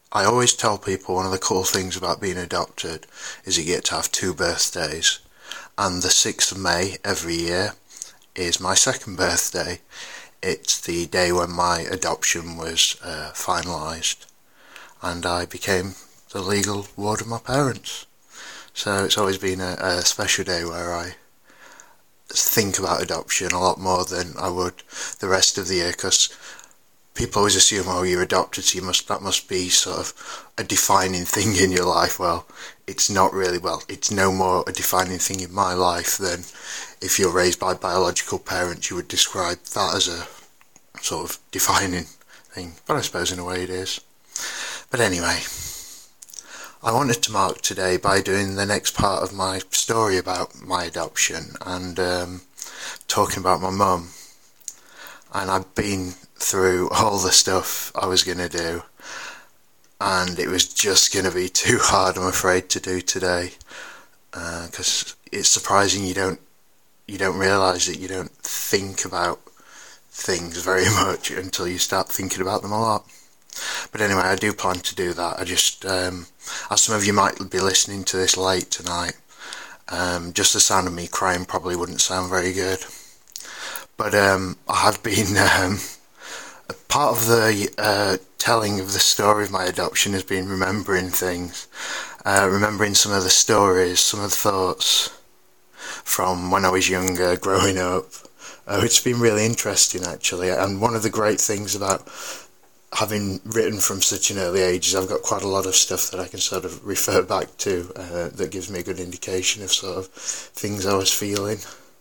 I always tell people one of the cool things about being adopted is you get to have two birthdays. And the 6th of May every year is my second birthday. It's the day when my adoption was finalised and I became the legal ward of my parents. So it's always been a special day where I think about adoption a lot more than I would the rest of the year, because people always assume, oh, you're adopted, so that must be sort of a defining thing in your life. Well, it's not really. Well, it's no more a defining thing in my life than if you're raised by biological parents, you would describe that as a sort of defining thing. But I suppose in a way it is. But anyway, I wanted to mark today by doing the next part of my story about my adoption and talking about my mum. And I've been through all the stuff I was going to do, and it was just going to be too hard, I'm afraid, to do today, because it's surprising you don't realise that you don't think about things very much until you start thinking about them a lot. But anyway, I do plan to do that. I just, as some of you might be listening to this late tonight, just the sound of me crying probably wouldn't sound very good. But I have been, part of the telling of the story of my adoption has been remembering things, remembering some of the stories, some of the thoughts from when I was younger, growing up. It's been really interesting, actually, and one of the great things about having written from such an early age is I've got quite a lot of stuff that I can sort of refer back to that gives me a good indication of sort of things I was feeling.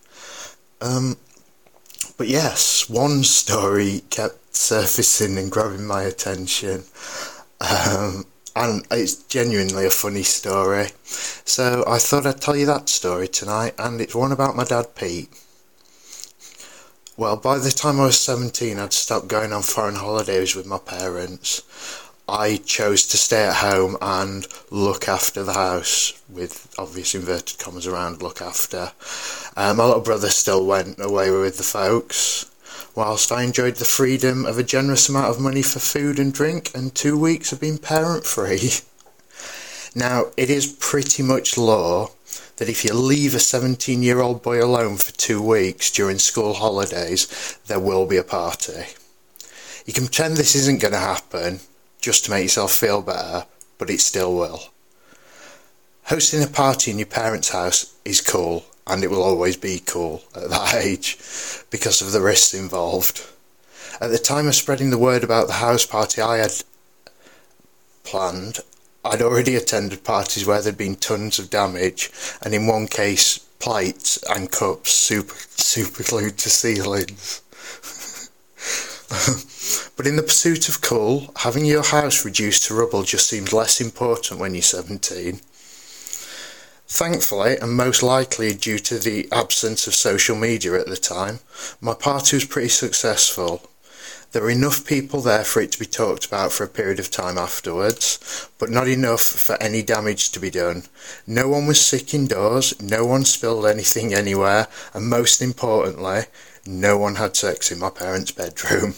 But yes, one story kept surfacing and grabbing my attention, and it's genuinely a funny story. So I thought I'd tell you that story tonight, and it's one about my dad, Pete. Well, by the time I was 17, I'd stopped going on foreign holidays with my parents. I chose to stay at home and look after the house, with obvious inverted commas around look after. My little brother still went away with the folks, whilst I enjoyed the freedom of a generous amount of money for food and drink and 2 weeks of being parent-free. Now, it is pretty much law that if you leave a 17-year-old boy alone for 2 weeks during school holidays, there will be a party. You can pretend this isn't going to happen just to make yourself feel better, but it still will. Hosting a party in your parents' house is cool, and it will always be cool at that age because of the risks involved. At the time of spreading the word about the house party I had planned, I'd already attended parties where there'd been tons of damage, and in one case, plates and cups super glued to ceilings. But in the pursuit of cool, having your house reduced to rubble just seems less important when you're 17. Thankfully, and most likely due to the absence of social media at the time, my party was pretty successful. There were enough people there for it to be talked about for a period of time afterwards, but not enough for any damage to be done. No one was sick indoors, no one spilled anything anywhere, and most importantly, no one had sex in my parents' bedroom.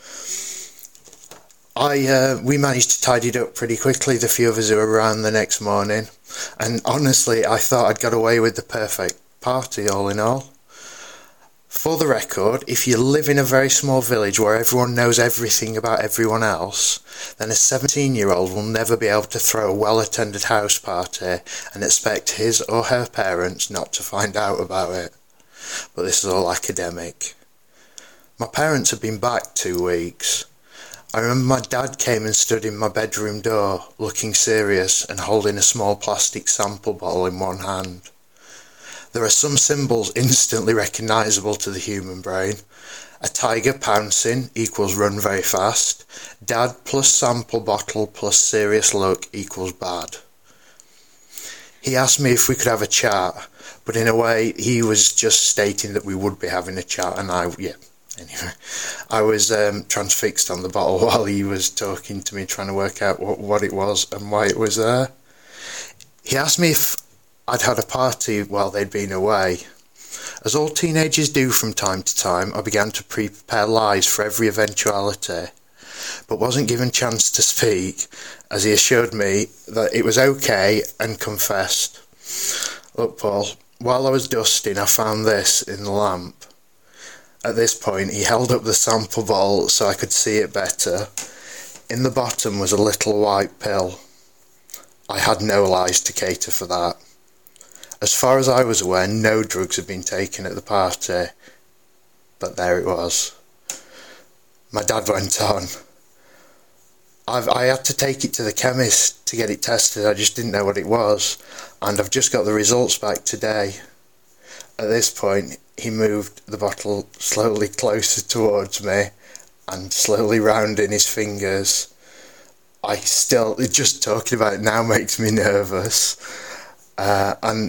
We managed to tidy it up pretty quickly, the few of us who were around the next morning, and honestly I thought I'd got away with the perfect party all in all. For the record, if you live in a very small village where everyone knows everything about everyone else, then a 17-year-old will never be able to throw a well-attended house party and expect his or her parents not to find out about it. But this is all academic. My parents had been back 2 weeks. I remember my dad came and stood in my bedroom door, looking serious and holding a small plastic sample bottle in one hand. There are some symbols instantly recognisable to the human brain. A tiger pouncing equals run very fast. Dad plus sample bottle plus serious look equals bad. He asked me if we could have a chat, but in a way he was just stating that we would be having a chat, and anyway, I was transfixed on the bottle while he was talking to me, trying to work out what it was and why it was there. He asked me if I'd had a party while they'd been away. As all teenagers do from time to time, I began to prepare lies for every eventuality. but wasn't given chance to speak, as he assured me that it was okay and confessed. Look, Paul, while I was dusting, I found this in the lamp. At this point, he held up the sample bottle so I could see it better. In the bottom was a little white pill. I had no lies to cater for that. As far as I was aware, no drugs had been taken at the party. But there it was. My dad went on. I had to take it to the chemist to get it tested. I just didn't know what it was. And I've just got the results back today. At this point, he moved the bottle slowly closer towards me and slowly rounding his fingers. Just talking about it now makes me nervous. And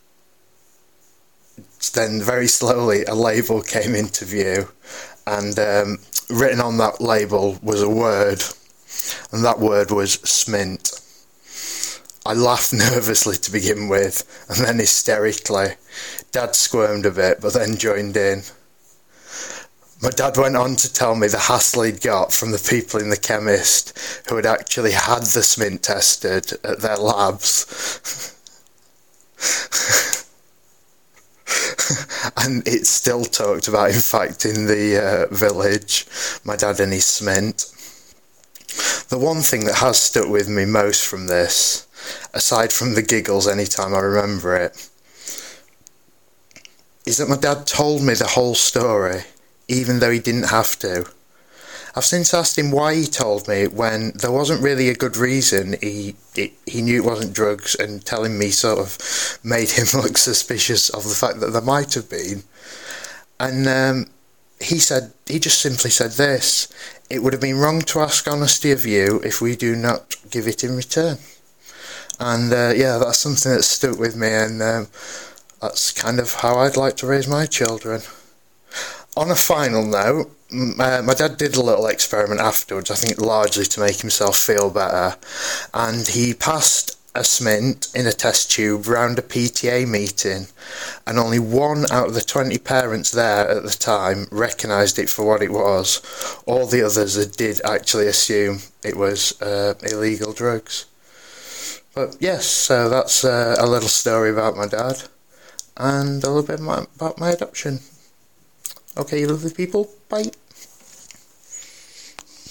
then very slowly a label came into view, and written on that label was a word, and that word was Smint. I laughed nervously to begin with, and then hysterically. Dad squirmed a bit, but then joined in. My dad went on to tell me the hassle he'd got from the people in the chemist who had actually had the Smint tested at their labs. And it's still talked about, in fact, in the village, my dad and his Smint. The one thing that has stuck with me most from this, aside from the giggles anytime I remember it, is that my dad told me the whole story, even though he didn't have to. I've since asked him why he told me when there wasn't really a good reason. He knew it wasn't drugs, and telling me sort of made him look suspicious of the fact that there might have been. And he just simply said this: it would have been wrong to ask honesty of you if we do not give it in return. And that's something that stuck with me, and that's kind of how I'd like to raise my children. On a final note, my dad did a little experiment afterwards, I think largely to make himself feel better, and he passed a Smint in a test tube round a PTA meeting, and only 1 out of the 20 parents there at the time recognised it for what it was. All the others did actually assume it was illegal drugs. But yes, so that's a little story about my dad, and a little bit about my adoption. Okay, you lovely people, bye.